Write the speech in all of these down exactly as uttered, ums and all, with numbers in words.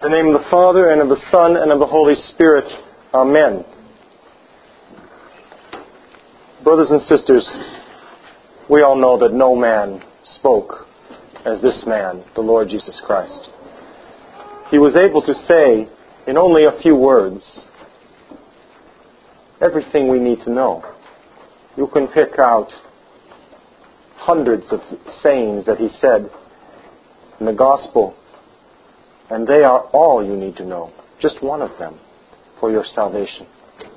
In the name of the Father, and of the Son, and of the Holy Spirit. Amen. Brothers and sisters, we all know that no man spoke as this man, the Lord Jesus Christ. He was able to say, in only a few words, everything we need to know. You can pick out hundreds of sayings that he said in the Gospel, and they are all you need to know, just one of them, for your salvation.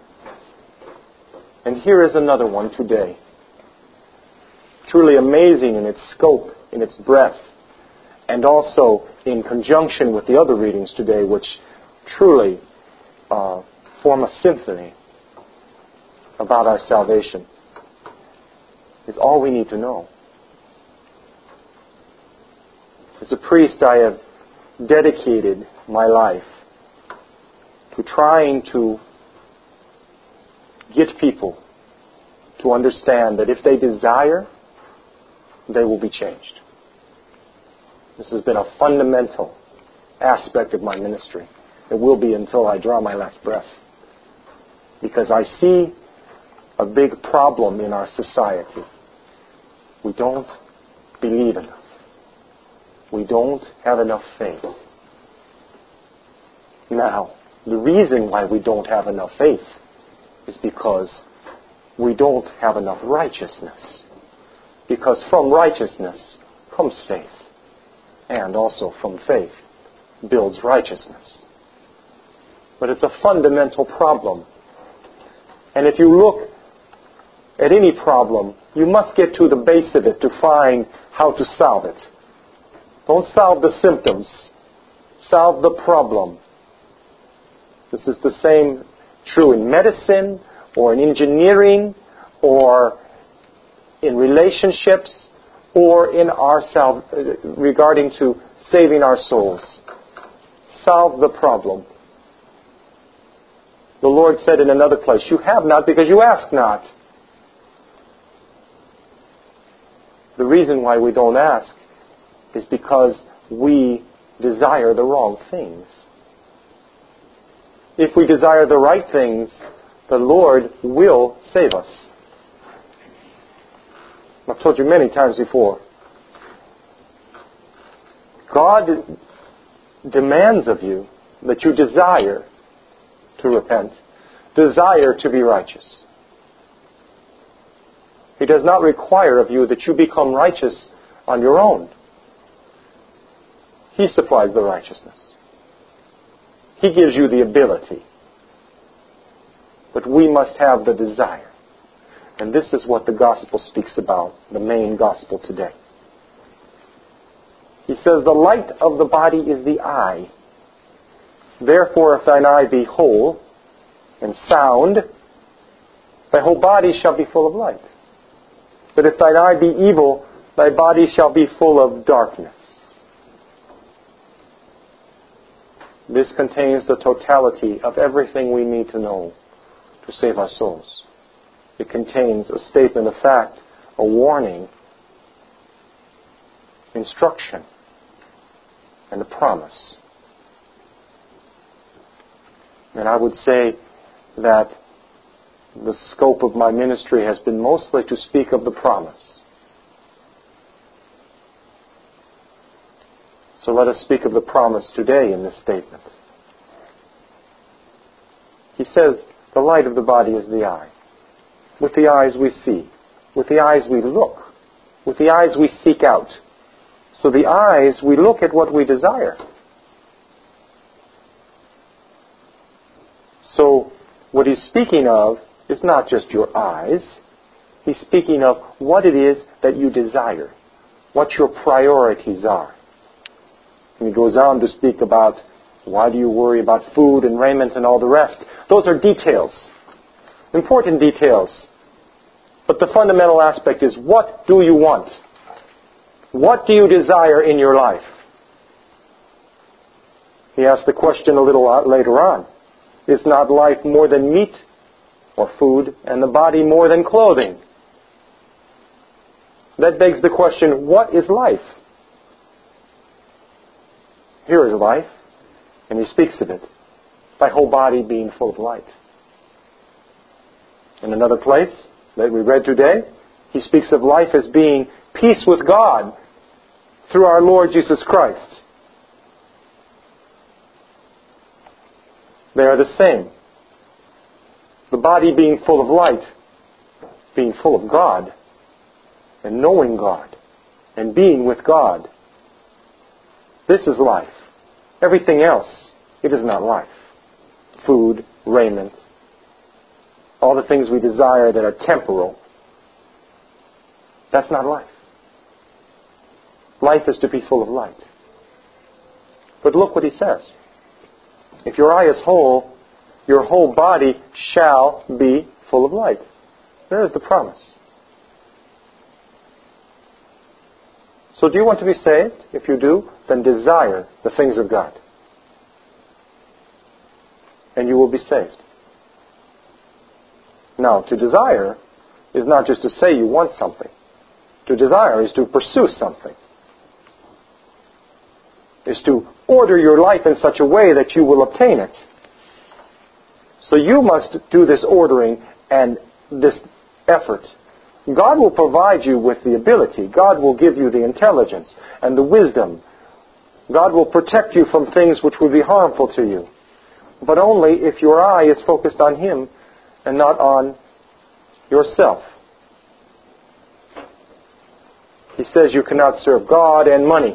And here is another one today, truly amazing in its scope, in its breadth, and also in conjunction with the other readings today, which truly uh, form a symphony about our salvation. Is all we need to know. As a priest, I have dedicated my life to trying to get people to understand that if they desire, they will be changed. This has been a fundamental aspect of my ministry. It will be until I draw my last breath. Because I see a big problem in our society. We don't believe enough. We don't have enough faith. Now, the reason why we don't have enough faith is because we don't have enough righteousness. Because from righteousness comes faith. And also from faith builds righteousness. But it's a fundamental problem. And if you look at any problem, you must get to the base of it to find how to solve it. Don't solve the symptoms. Solve the problem. This is the same true in medicine or in engineering or in relationships or in our sal- regarding to saving our souls. Solve the problem. The Lord said in another place, you have not because you ask not. The reason why we don't ask is because we desire the wrong things. If we desire the right things, the Lord will save us. I've told you many times before. God demands of you that you desire to repent, desire to be righteous. He does not require of you that you become righteous on your own. He supplies the righteousness. He gives you the ability. But we must have the desire. And this is what the gospel speaks about, the main gospel today. He says, the light of the body is the eye. Therefore, if thine eye be whole and sound, thy whole body shall be full of light. But if thine eye be evil, thy body shall be full of darkness. This contains the totality of everything we need to know to save our souls. It contains a statement of fact, a warning, instruction, and a promise. And I would say that the scope of my ministry has been mostly to speak of the promise. So let us speak of the promise today in this statement. He says, the light of the body is the eye. With the eyes we see. With the eyes we look. With the eyes we seek out. So the eyes, we look at what we desire. So what he's speaking of is not just your eyes. He's speaking of what it is that you desire. What your priorities are. And he goes on to speak about why do you worry about food and raiment and all the rest. Those are details. Important details. But the fundamental aspect is, what do you want? What do you desire in your life? He asked the question a little later on. Is not life more than meat or food, and the body more than clothing? That begs the question, what is life? Here is life. And he speaks of it, thy whole body being full of light. In another place that we read today, he speaks of life as being peace with God through our Lord Jesus Christ. They are the same. The body being full of light, being full of God, and knowing God, and being with God. This is life. Everything else, it is not life. Food, raiment, all the things we desire that are temporal, that's not life. Life is to be full of light. But look what he says. If your eye is whole, your whole body shall be full of light. There is the promise. So do you want to be saved? If you do, then desire the things of God. And you will be saved. Now, to desire is not just to say you want something. To desire is to pursue something. Is to order your life in such a way that you will obtain it. So you must do this ordering and this effort. God will provide you with the ability. God will give you the intelligence and the wisdom. God will protect you from things which would be harmful to you. But only if your eye is focused on Him and not on yourself. He says you cannot serve God and money.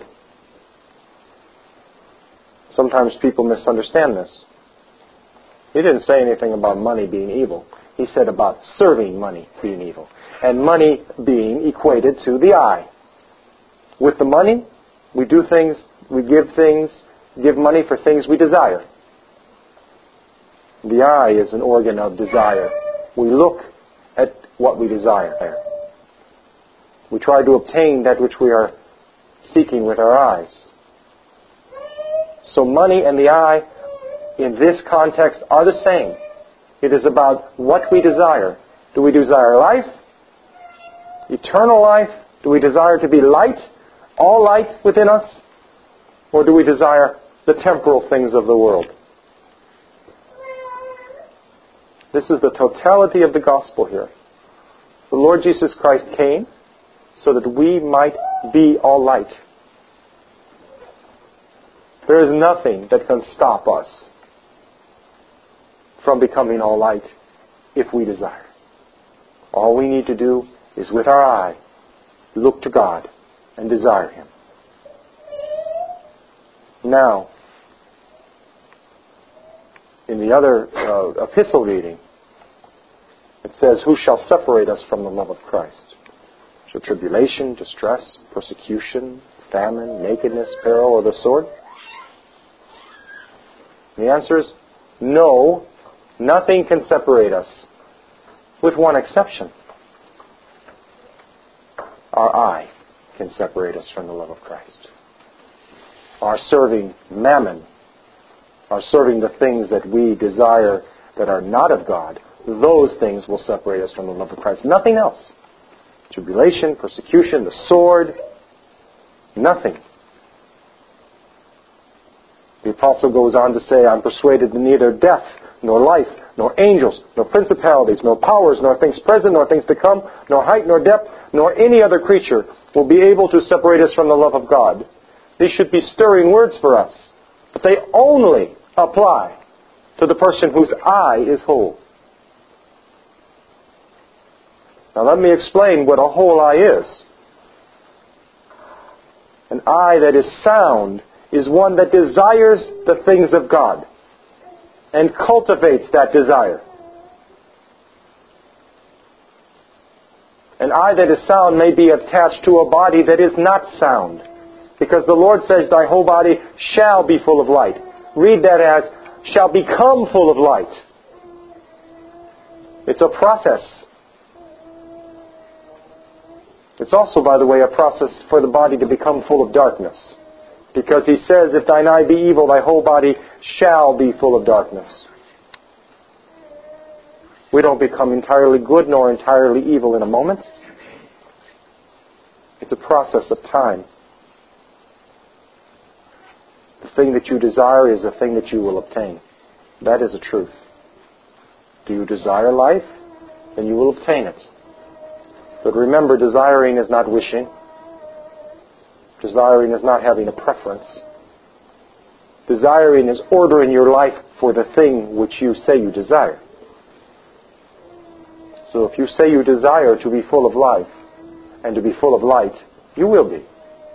Sometimes people misunderstand this. He didn't say anything about money being evil. He said about serving money being evil. And money being equated to the eye. With the money, we do things, we give things, give money for things we desire. The eye is an organ of desire. We look at what we desire. We try to obtain that which we are seeking with our eyes. So money and the eye, in this context, are the same. It is about what we desire. Do we desire life? Eternal life? Do we desire to be light? All light within us? Or do we desire the temporal things of the world? This is the totality of the gospel here. The Lord Jesus Christ came so that we might be all light. There is nothing that can stop us from becoming all light if we desire. All we need to do is with our eye look to God and desire Him. Now, in the other uh, epistle reading, it says, who shall separate us from the love of Christ? Shall tribulation, distress, persecution, famine, nakedness, peril, or the sword? The answer is no, nothing can separate us, with one exception. Our eye can separate us from the love of Christ. Our serving mammon, our serving the things that we desire that are not of God, those things will separate us from the love of Christ. Nothing else. Tribulation, persecution, the sword, nothing. The apostle goes on to say, I'm persuaded that neither death, nor life, nor angels, nor principalities, nor powers, nor things present, nor things to come, nor height, nor depth, nor any other creature will be able to separate us from the love of God. These should be stirring words for us, but they only apply to the person whose eye is whole. Now let me explain what a whole eye is. An eye that is sound is one that desires the things of God and cultivates that desire. An eye that is sound may be attached to a body that is not sound, because the Lord says, thy whole body shall be full of light. Read that as, shall become full of light. It's a process. It's also, by the way, a process for the body to become full of darkness. Because he says, if thine eye be evil, thy whole body shall be full of darkness. We don't become entirely good nor entirely evil in a moment. It's a process of time. The thing that you desire is the thing that you will obtain. That is the truth. Do you desire life? Then you will obtain it. But remember, desiring is not wishing. Desiring is not having a preference. Desiring is ordering your life for the thing which you say you desire. So if you say you desire to be full of life and to be full of light, you will be.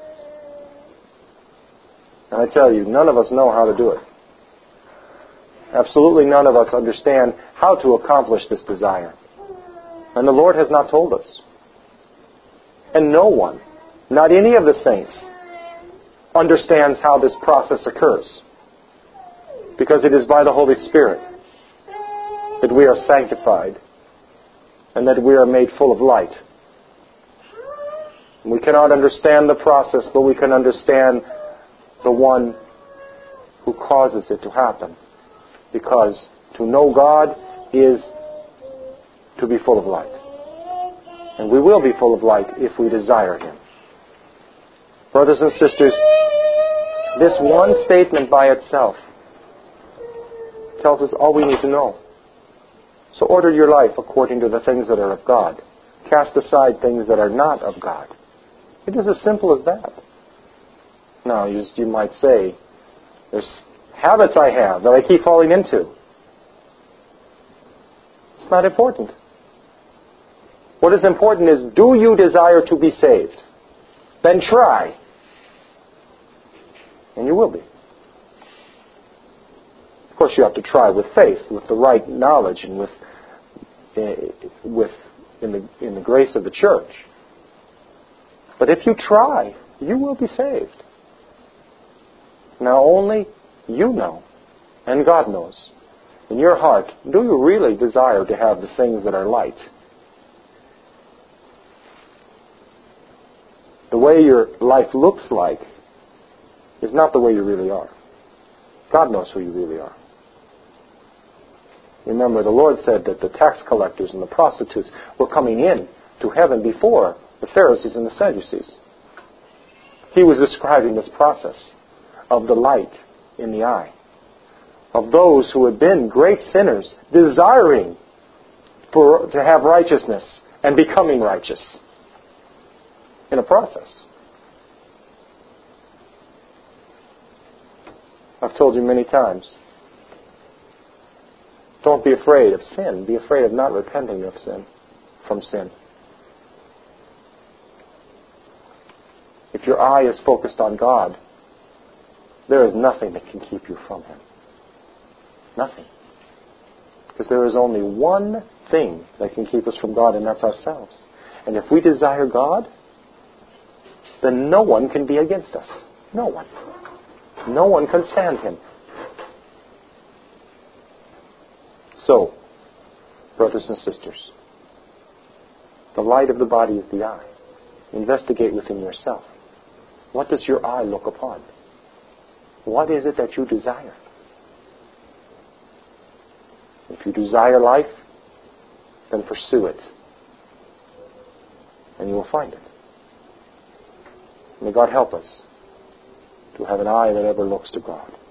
And I tell you, none of us know how to do it. Absolutely none of us understand how to accomplish this desire. And the Lord has not told us. And no one, not any of the saints, understands how this process occurs. Because it is by the Holy Spirit that we are sanctified and that we are made full of light. We cannot understand the process, but we can understand the one who causes it to happen. Because to know God is to be full of light. And we will be full of light if we desire Him. Brothers and sisters, this one statement by itself tells us all we need to know. So order your life according to the things that are of God. Cast aside things that are not of God. It is as simple as that. Now, you, you might say, there's habits I have that I keep falling into. It's not important. What is important is, do you desire to be saved? Then try. And you will be. Of course, you have to try with faith, with the right knowledge, and with, uh, with in the in the grace of the church. But if you try, you will be saved. Now, only you know, and God knows, in your heart, do you really desire to have the things that are light? The way your life looks like is not the way you really are. God knows who you really are. Remember, the Lord said that the tax collectors and the prostitutes were coming in to heaven before the Pharisees and the Sadducees. He was describing this process of the light in the eye, of those who had been great sinners, desiring for, to have righteousness and becoming righteous in a process. I've told you many times, don't be afraid of sin. Be afraid of not repenting of sin, from sin. If your eye is focused on God, there is nothing that can keep you from Him. Nothing. Because there is only one thing that can keep us from God, and that's ourselves. And if we desire God, then no one can be against us. No one. No one can stand Him. So, brothers and sisters, the light of the body is the eye. Investigate within yourself. What does your eye look upon? What is it that you desire? If you desire life, then pursue it. And you will find it. May God help us to have an eye that ever looks to God.